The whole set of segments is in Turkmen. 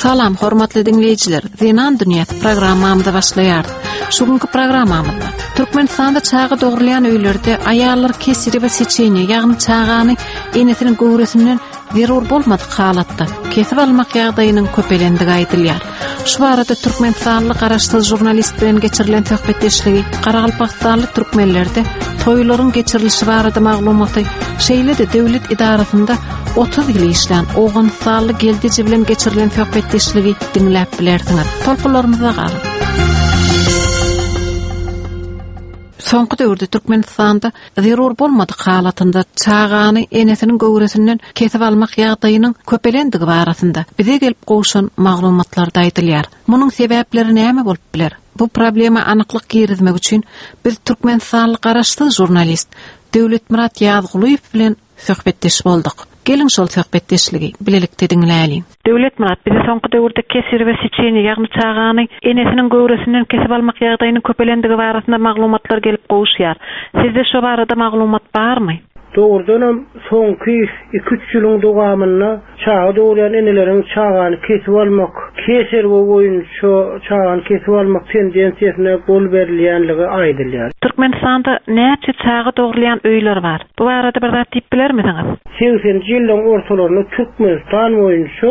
Salam hormatly dinleyijiler. Zinan Dünyasy programmamyza başlaýar. Şugunky programmamyzda Türkmenistanda çağı dogurlayan öýlerde aýallar kesiri we seçeni, ýagny çağany enesiniň göwresinden zerur bolmadyk halatda kesip almak ýagdaýynyň köpelendigi aýdylýar. Şu barada Türkmenistanlyk araşdyryjy jurnalist bilen geçirilen töhbetdeşligi Garagalpakstanlyk türkmenlerde toýlaryň geçirilişi barada maglumaty şeýle de döwlet idarasynda 30 ýyl işlän oğun sally geldici bilen geçirilen töhbetdeşligi dinläp bilersiňiz. Tolkularymyza galyp. Soňky döwürde Türkmenistanda zerur bolmadyk halatynda çağany enesiniň göwresinden kesip almak ýagdaýynyň köpelendigi barasynda bize gelip goşan maglumatlarda aýdylýar. Munyň sebäpleri näme bolup biler? Bu problema anyklyk girizmek üçin biz Türkmenistanlyk araşdyryjy jurnalist Döwlet Murat Ýazgulyýew bilen söhbetdeş boldyk. Gelin şol söhbetdeşligi bilelikde dinläýin. Döwlet Murat, bize soňky döwürde kesir we seçeni ýagny çağany enesiniň göwresinden kesip almak ýagdaýynyň köpelendigi barasynda maglumatlar gelip gowuşýar. Sizde şo barada maglumat barmy? Doğrudan soňky 2-3 ýylyň dowamyna çağa dogurýan eneleriň çağany kesip almak, keser boýunça çağany kesip almak tendensiýasyna gol berilýänligi aýdylýar. Türkmenistanda näçe çağa dogurlayan öýler bar? Bu barada bir zat diýip bilermisiňiz? 80-nji ýylyň ortalaryny Türkmenistan boýunça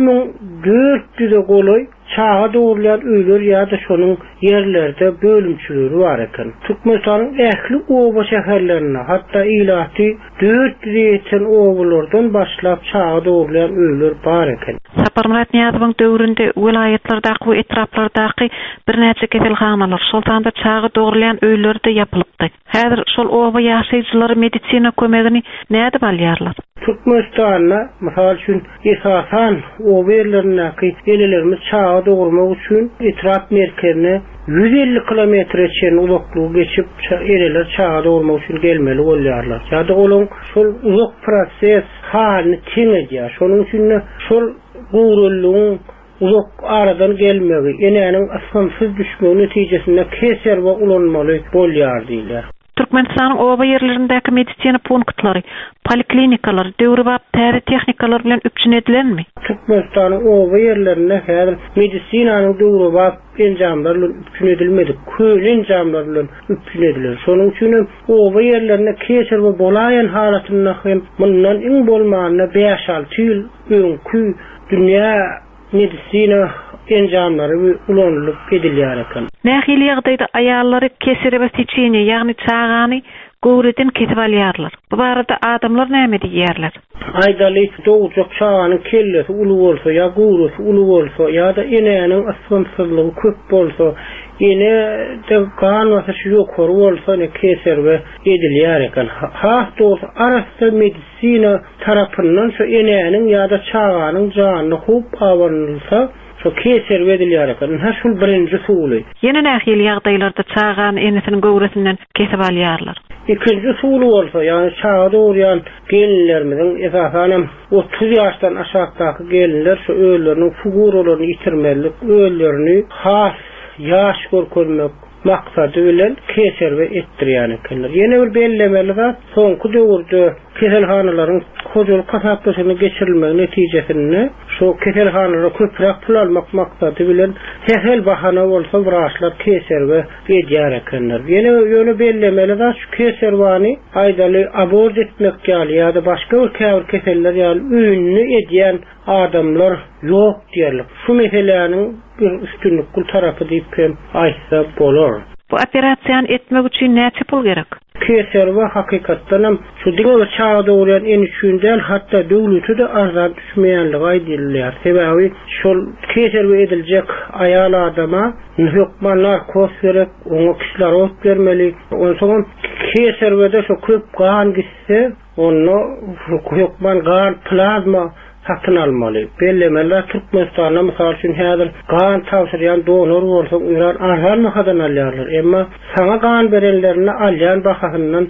1400-e goloy çağa dogurlayan öýler ýa-da şonuň ýerlerde bölümçüleri bar eken. Türkmenistanyň ähli oba şäherlerine, hatda ilaty 400 ýeten obalardan başlap çağa dogurlayan öýler bar eken. Saparmurat Niýazowyň döwründe welaýatlardaky we etraplardaky bir näçe keselhanalar şol sanda çağa dogurlayan öýlerde ýapylypdy. Häzir şol oba ýaşaýjylar medisina kömegini näde alýarlar? Türkmenistanda mysal üçin esasan oba ýerlerindäki enelerimiz çağa dogurmak üçin etrap merkezine 150 kilometre çen uzaklygy geçip eneler çağa dogurmak üçin gelmeli bolýarlar. Ýa-da olaň şol uzak proses halyny teňedýär. Şonuň üçin şol gowrullygyň uzak aradan gelmegi, enenin asfamsız düşmegi netijesinde keser we ulanmaly bolýar diýler. Türkmenistanyň oba ýerlerindäki medisina punktlary, poliklinikalar, döwrübap täze technikalar bilen üpjünedilenmi? Türkmenistanyň oba ýerlerinde häzir medisinanyň döwrübap enjamlar bilen üpjünedilmedi. Köýle enjamlar bilen üpjünediler. Şonuň üçin oba ýerlerinde keser we bolaýan halatynda hem mundan iň bolmagyna 5-6 ýyl öňkü dünýä medisina enjamlary ulanlyp edilýär eken. Nähili ýagdaýda aýallary kesir we seçeni, ýagny çağany göwreden kesip alýarlar. Bu barada adamlar näme diýerler? Aýdaly dogurjak çağanyň kellesi uly bolsa, ýa gowrusy uly bolsa, ýa-da eneniň asfamsızlygy köp bolsa, ene de kan wasaşy ýokar bolsa, ne keser we edilýär eken. Haýat arasy medisina tarapyndan şu eneniň ýa-da çağanyň janyny hup awanylsa, şu keser edilýär eken. Ha şol birinji suly. Ýene nähili ýagdaýlarda çağany enesiniň göwresinden kesip alýarlar. İkinci suly bolsa, ýani çağa dogurýan gelinlerimiziň esasan 30 ýaşdan aşagdaky gelinler şu öýleriniň figuralaryny ýitirmelik, öýlerini has ýaş görkezmek maksady bilen keser we etdirýän ekenler. Ýene bir bellemeli zat soňky döwürde keselhanalaryň kojaly kasaplaşyny geçirilmegi netijesinde şu keselhanlara köprek pul almak maksady bilen tehel bahana bolsa wraçlar keser we edýär ekenler. Ýene bellemeli zat şu keser wany aýdaly abort etmek ýa-da başga bir keseller ýa-da öňünü edýän adamlar ýok diýerler. Şu meselelerin bir üstünlük tarapy diýip hem aýtsa bolar. Bu operasiýany etmek üçin näçe pul gerek? Keser we hakykatdan şu diňe çağa dogurýan en üçünden hatda döwleti de arzan düşmeýänligi aýdylýar. Sebäbi şol keser we ediljek aýal adama hökmanlar kos gerek, oňa kislerot bermeli. Onsoň keser we de şu köp gan gitse, onu hökman gan plazma satyn almaly. Bellemeler Türkmenistanda mysal üçin häzir gan tawsyryan donor bolsa ular arhan mahadan alýarlar. Emma saňa gan berenlerini alýan bahasyndan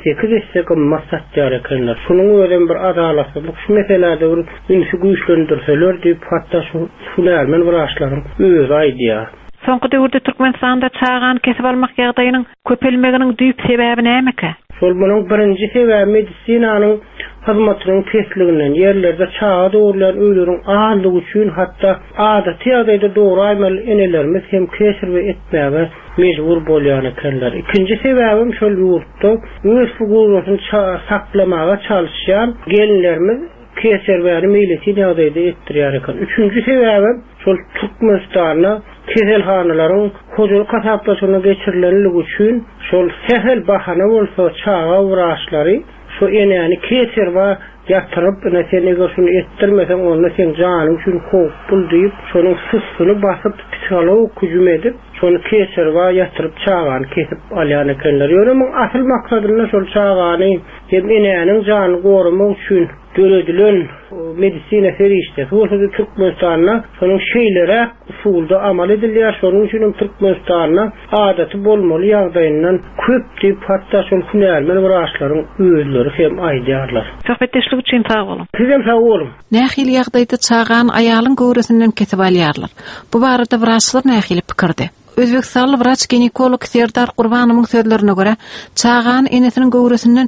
7-8 gymmat satýar ekenler. Şunuň ölen bir adalatlyk şu meselelerde bir ünsi güýçlendirseler diýip hatda şular men wraçlaryň öz aýdýar. Soňky döwürde Türkmenistanda çağany kesip almak ýagdaýynyň köpelmeginiň düýp sebäbi näme? Şol bunun birinji sebäbi medisinanyň hyzmatynyň kesliginden, yerlerde çağa doğrulan öýlerin azlygy üçin hatda adaty ýagdaýda dogry aýmal enelerimiz hem kesir we etmäge mejbur bolýan ekenler. Ikinji sebäbim şol ýurtda öz fuguryny saklamaga çalışýan gelinlerimiz kesir we mileti ýagdaýda etdirýär eken. Üçüncü sebäbim şol Türkmenistanyň keselhanalaryň hojul kasaplaşyna geçirilenligi üçin şol sehel bahana bolsa çağa wraçlary şu enäni kesir we ýatyryp näseni şunu etdirmesen onda sen janyň üçin howp bul diýip şonuň sysyny basyp psikolog hüjüm edip şonu kesir we ýatyryp çağany kesip alýan ekenler. Ýöne asyl maksadyny şol çağany hem enäniň janyny gorumak üçin göredilen medisina ferişte. Bolsa Türkmenistanyna şonuň şeýlere usulda amal edilýär. Şonuň üçin Türkmenistanyna adaty bolmaly ýagdaýyndan köp diýip hatda şol hünärmen wraçlaryň öýleri hem aýdýarlar. Söhbetdeşlik üçin sag bolun. Sizem sag bolun. Nähil ýagdaýda çağan aýalyň göwresinden kesip alýarlar. Bu barada wraçlar nähili pikirdi. Özbekistanly wraç ginekolog Serdar Gurbanowyň sözlerine görä, çağan enesiniň göwresinden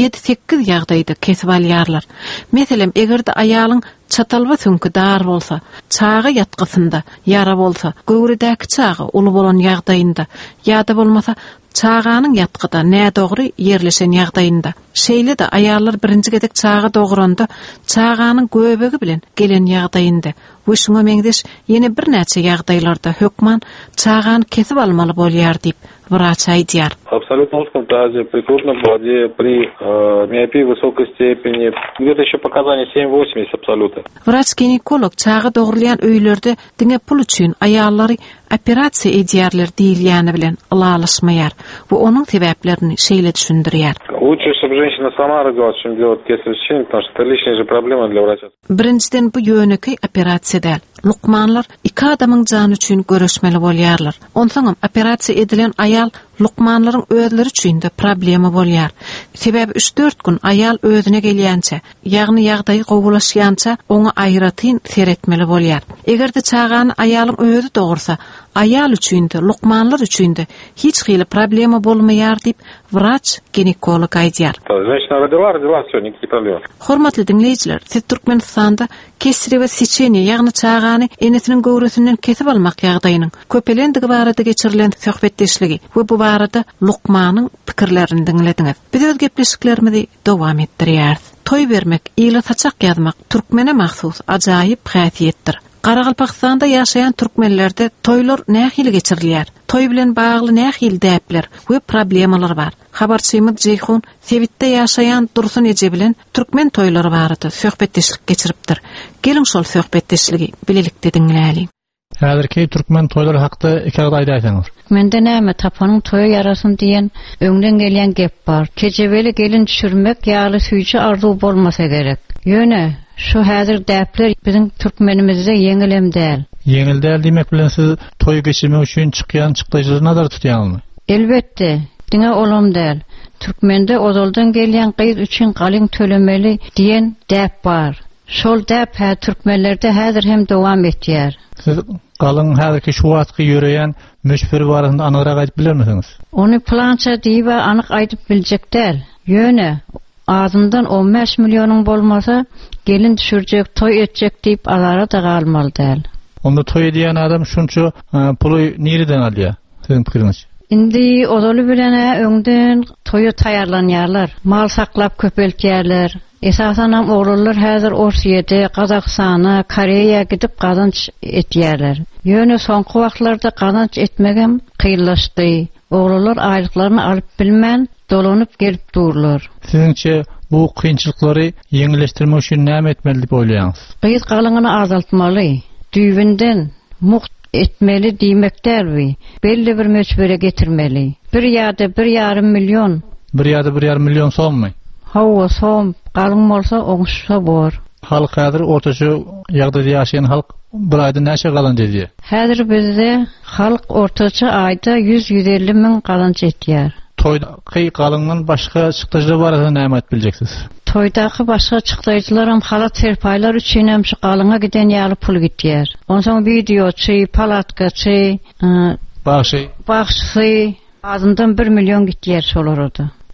7-8 ýagdaýda kesip alýarlar. Meselem, egerde aýalyň çatal we söňkü dar bolsa, çağı ýatgysynda ýara bolsa, göwredäki çağı uly bolan ýagdaýynda, ýa-da bolmasa çağanyň ýatgyda nä dogry ýerleşen ýagdaýynda. Şeýle de aýallar birinji gedek çağı dogranda çağanyň göbegi bilen gelen ýagdaýynda. Bu şuňa meňdeş ýene bir näçe ýagdaýlarda hökman çağany kesip almaly bolýar diýip wraç aýdýar. Абсолютно узком тазе, при крупном плоде, при миопии высокой степени, где-то еще показания 7-80 абсолютно. Wraç-ginekolog çağı dogurlayan öýlerde diňe pul üçin aýallary operasiýa edýärler diýilýäni bilen ılalaşmaýar. Bu onuň sebäplerini şeýle düşündirýär. Лучше, чтобы женщина сама родила, чем делать кесарево сечение, потому что это лишняя же проблема для врача. Birinciden bu ýöneki operasiýa däl. Lukmanlar iki adamyň jany üçin görüşmeli bolýarlar. Onsoňam operasiýa edilen aýal lukmanlaryň özleri üçin de problema bolýar. Sebäbi 3-4 gün aýal özüne gelýänçe, ýagny ýagdaýy gowulaşýança oňa aýratyn seretmeli bolýar. Egerde çağany aýalyň özü dogursa, aýal üçin de, lukmanlar üçin de hiç hili problema bolmaýar diýip wraç ginekolog aýdýar. Женщина родила, всё, никаких проблем. Hormatly dinleýijiler, siz Türkmenistanda kesiri we seçeni, ýagny çağany enesiniň göwresinden kesip almak ýagdaýynyň köpelendigi barada geçirilen söhbetdeşligi we bu barada Lukmanyň pikirlerini dinlediňiz. Biz öz gepleşiklerimizi dowam etdirýäris. Toy bermek, ýyla saçak ýazmak türkmene mahsus ajaýyp häsiýetdir. Qaraqalpaqstanda ýaşaýan türkmenlerde toylar nähili geçirilýär? Toy bilen bagly nähili däpler we problemalar bar? Habarçymyz Jeyhun Sebitde ýaşaýan Dursun Eje bilen türkmen toylary barada söhbetdeşlik geçiripdir. Gelin şol söhbetdeşligi bilelikde dinläli. Häzirki türkmen toylary hakda iki aýda aýsaňyz. Mende näme tapanyň toýa yarasyn diýen öňden gelýän gep bar. Kejebeli gelin düşürmek ýaly süýçi arzu bolmasa gerek. Ýöne şu häzir däpler biziň türkmenimizde ýeňilem däl. Ýeňil däl diýmek bilen siz toy geçirmek üçin çykýan çykdaýjyny nazar tutýanlymy? Elbetde, diňe olam däl. Türkmende ozaldan gelýän gyz üçin galyň tölemeli diýen däp bar. Şol däp hä türkmenlerde häzir hem dowam etýär. Siz galyň häzirki şu wagtky ýöreýän müşbir barasynda anyrak aýdyp bilermisiňiz? Ony plança diýip anyk aýdyp biljek däl. Ýöne ağzından 15 milyonun bolmasa gelin düşürjek, toy etjek diýip alara da galmaly däl. Onda toy edýän adam şunça puly nireden alýar? Sizin pikiriňiz? Indi odaly bilen öňden toyu taýarlanýarlar. Mal saklap köpeltýärler. Esasan ham oglanlar häzir Orsiýede, Gazakstana, Koreýa gidip gazanç etýärler. Ýöne soňky wagtlarda gazanç etmegem kynlaşdy. Oglanlar aýlyklaryny alyp bilmän dolanyp gelip durlar. Siziňçe bu kynçylyklary ýeňilleşdirmek üçin näme etmeli diýip oýlaýaňyz? Gyz galyňyny azaltmaly, düýbinden muht etmeli diýmekdärbi. Belli bir möçbere getirmeli. Bir ýa-da 1,5 milyon. 1,5 milyon soňmy? Hawa soň galyň bolsa oňuşsa bor. Halk häzir ortaça ýagdaýda ýaşaýan halk bir aýda näçe galanç edýär? Häzir bizde halk ortaça aýda 100-150 min galanç etýär. Toydaky galyňdan başga çykdaýjylar barada näme aýdyp biljeksiz? Toydaky başga çykdaýjylar hem halat serpaýlar üçin hem şu galyňa giden ýaly pul gitýär. Onsoň videoçy, palatkaçy, Bagşy azyndan 1 milyon gitýär şol arada.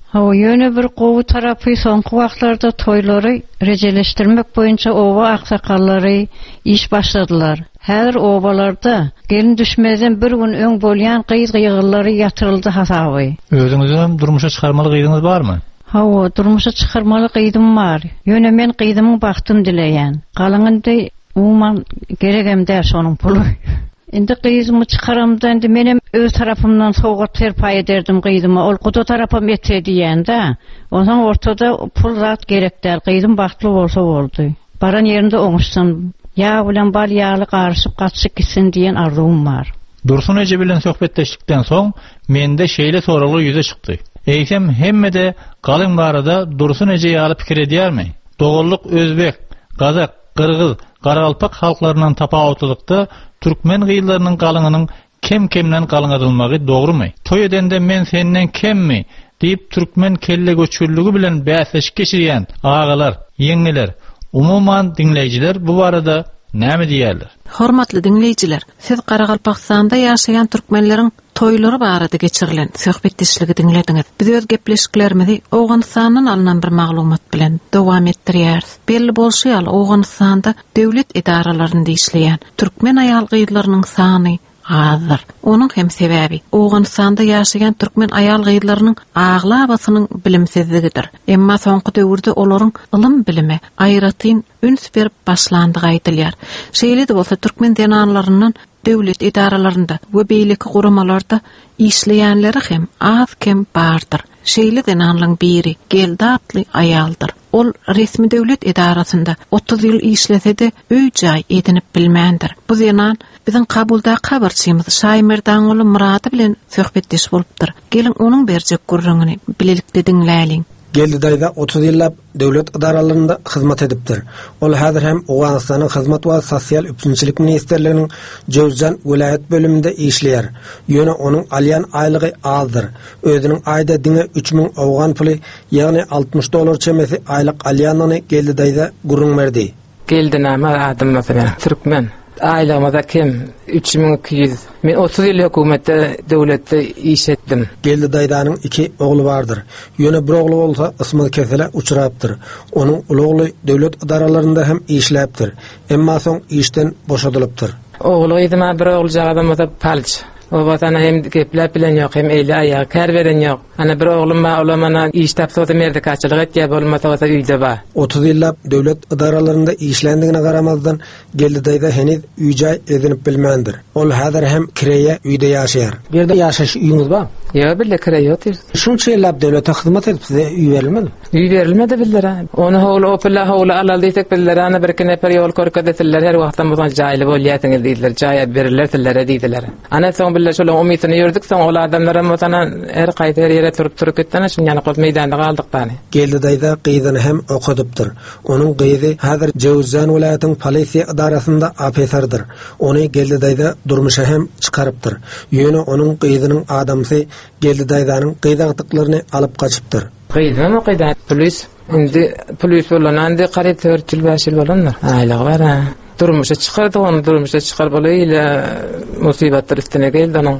O yöne bir qowu tarapy soňky wagtlarda toýlary rejeleşdirmek boýunça owa aksakallary iş başladylar. Häzir owalarda gelin düşmeden bir gün öň bolýan gyýyglary ýatyryldy hasaby. Özüňizden durmuşa çykarmaly gyýdyňyz barmy? Hawa durmuşa çykarmaly gyýdym bar. Yöne men gyýdymyň bagtym dileýän. Galanyňdy umman geregemde şonuň puly. Indi gyýdymy çykaramda endi menem öz tarapymdan sowgat terpay ederdim gyýdymy. Ol guda tarapym etse diýende, ondan ortada pul zat gerekdir. Gyýdym bagtly bolsa boldy. Baran ýerinde oňuşsam, ya bilen bal ýaly garşyp gatşyp gitsin diýen arzum bar. Dursun Ece bilen söhbetleşdikden soň mende şeýle soraly ýüze çykdy. Eýsem hemmede galyň barada Dursun Ece ýaly pikir edýärmi? Dogurluk özbek, gazak, qırgız, qaralpak halklarından tapawutlykda türkmen gyýylarynyň galynynyň kem-kemden galyňadylmagy dogrumy? Toy edende men senden kemmi diýip türkmen kelle göçürlügi bilen bäsleşik geçirýän agalar, ýeňeler, umuman dinleýijiler bu barada näme diýerler? Hormatly dinleýijiler, siz Qaraqalpaqstanda ýaşaýan türkmenleriň toýlary barada geçirilen söhbetdeşligi dinlediňiz. Biz öz gepleşiklerimizi Owganystanyň alynan bir maglumat bilen dowam etdirýäris. Belli bolşýal Owganystanda döwlet idaralarynda işleýän türkmen aýal gyýylarynyň sany azdır. Onun hem sebebi Owganystanda ýaşaýan türkmen aýal gyýylarynyň aglabasynyň bilimsizligidir. Emma soňky döwürde olaryň ilm bilimi aýratyn üns berip başlandygy aýdylýar. Şeýle de bolsa türkmen denanlaryndan döwlet idaralarynda we beýleki guramalarda işleýänleri hem az kem bardyr. Şeýle denanlaryň biri geldatly aýaldyr. Ol resmi döwlet idarasynda 30 ýyl işlese-de öý-jaý edinip bilmändir. Bu zenan biziň kabulda habarçymyz Şaýmerdan oly Murady bilen söhbetdeş bolupdyr. Gelin onuň berjek gurrungyny bilelikde dinläliň. Geldi dayda 30 ýyllap döwlet idaralarynda hyzmat edipdir. Ol häzir hem Owganystanyň hyzmat we sosial üpsünçilik ministrliginiň Jowzjan vilayet bölüminde işleýär. Ýöne onuň alýan aýlygy azdyr. Özüniň aýda diňe 3000 awgan puly, ýagny $60 çemesi aýlyk alýanyny geldi dayda gurrun berdi. Geldi näme adam mesela türkmen. Aýlamada kim? 3200. Men 30 ýyl hökümetde, döwletde iş etdim. Geldi daýdanyň 2 ogly bardyr. Ýöne bir ogly bolsa ysmy kesele uçurapdyr. Onuň ulugly döwlet idaralarynda hem işläpdir. Emma soň işden boşadylypdyr. Ogly ýa-da bir ogly jagada palç. O vatana hem gepler bilen ýok, hem eýle aýagy kär beren ýok. Ana bir oglum ma olamana iş tapsa da merde kaçylyk etýär bolmasa da üýde bar. 30 ýyllap döwlet idaralarynda işlendigine garamazdan geldi daýda heniz üýjaý edinip bilmändir. Ol häzir hem kireýe üýde ýaşaýar. Bir ýerde ýaşaş üýüňiz bar? Ýa bille kireýe otyr. Şunça ýyllap döwlete hyzmat edip size üý berilmedi? Üý berilmedi biller. Onu howla opla howla alal diýsek biller ana bir kene per ýol körkedetler her wagtdan bolan jaýly bolýatyňyz diýdiler. Jaýa beriller tillere diýdiler. Ana soň biller şol umytyny ýördik, soň ol adamlara motana her gaýta ýere turup gitdiler, şuň ýany gowy meýdanda galdyk bany. Geldi daýda gyýdyny hem okudypdyr. Onuň gyýdy häzir Jowzjan vilayatynyň polisiýa idarasynda afeserdir. Ony geldi daýda durmuşa hem çykarypdyr. Ýöne onuň gyýdynyň adamsy geldi daýdanyň gyýdagtyklaryny alyp gaçypdyr. Gyýdany gyýda polis indi polis bolan andi garyp 4 ýyl 5 ýyl bolanlar. Aýlygy bar ha. Durmuşa çykardy, onu durmuşa çykar bolaýla musibatlar üstüne geldi onun.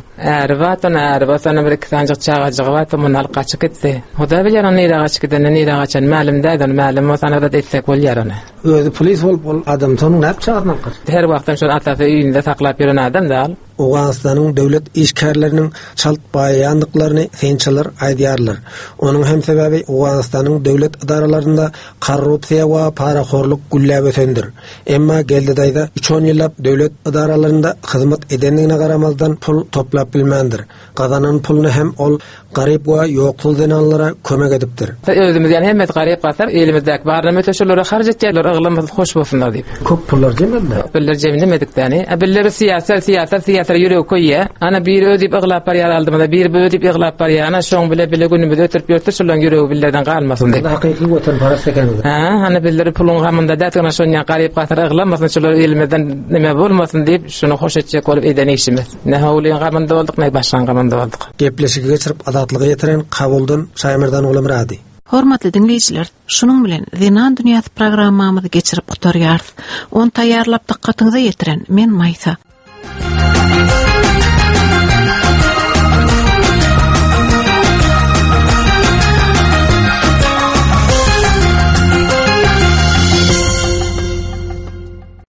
Äri batana bir iki tancık çağacığı batı munal kaçık etdi. O da bilir onu neyre kaçık edene, neyre kaçan ma'lum daydan, ma'lum batana da etsek bolýar onu. Özü polis bol adam sonun näp çağırnan kaç? Her wagtdan şol atafy üýünde saklap ýören adam da al. Owganystanyň döwlet işgärleriniň çalt baýandyklaryny sençiler aýdýarlar. Onuň hem sebebi Owganystanyň döwlet idaralarynda korrupsiýa we paraxorluk gülläp ötendir. Emma geldi daýda 3-10 ýyllap döwlet idaralarynda hyzmat edenligine garamazdan pul toplap bilmändir. Gazanan pulny hem ol garyp we ýoksul denanlara kömek edipdir. Özümiz ýani hemmet garyp gatar, elimizdäki barny öteşelere harj etýärler, aglymyz hoş bolsunlar diýip. Köp pullar jemlendi. Pullar jemlenmedik däni. Billeri siýasat ýüreg koýýa. Ana bir ödip iglap barýar aldymda, bir ödip iglap barýar. Ana şoň bile günümizi ötürüp ýörtür, şolan ýüregi billerden galmasyn diýip. Hakyky götürüp paras ekendir. Ana billeri pulun gamynda dätgina şoňa garyp gatar iglamasyn, şolar elimizden nime bolmasyn diýip şunu hoş etjek bolup eden işimiz. Ne howlyň gamynda boldyk, ne başlan gamynda boldyk. Gepleşigi geçirip adatlygy ýetiren kabuldan Şaýmerdan oly Murady. Hormatly dinleýijiler, şunun bilen Zenan dünýäsi programmamyzy geçirip oturýarys. Onu taýýarlap diqqatyňyza ýetiren men Maýsa.